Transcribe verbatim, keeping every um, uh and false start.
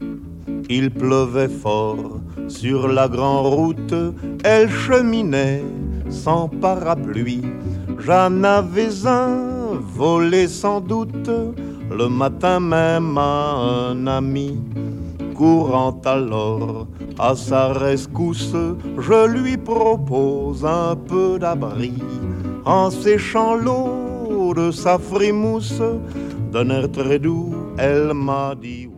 Il pleuvait fort sur la grande route, elle cheminait sans parapluie. J'en avais un volé sans doute le matin même à un ami. Courant alors à sa rescousse, je lui propose un peu d'abri. En séchant l'eau de sa frimousse, d'un air très doux, elle m'a dit